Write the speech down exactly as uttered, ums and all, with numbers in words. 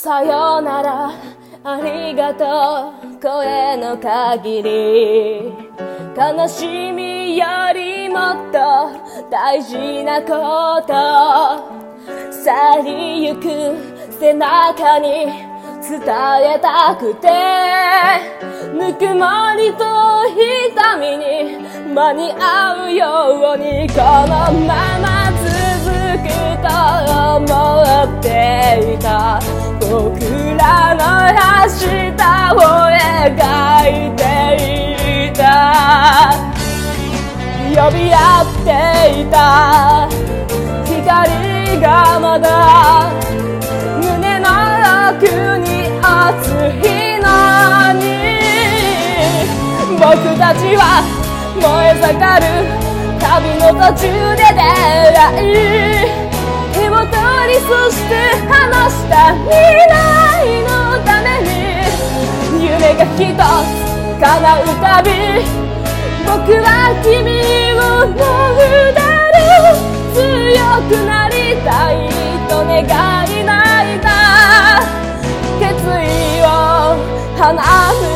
さよならありがとう声の限り悲しみよりもっと大事なこと去りゆく背中に伝えたくてぬくもりと痛みに間に合うようにこのまま続くと思っていた僕らの明日を描いていた呼び合っていた光がまだ胸の奥に熱いのに僕たちは燃え盛る旅の途中で出会い手を取りそして離した未来のために夢が一つ叶うたび僕は君を思うだろう強くなりたいと願い泣いた決意を放つ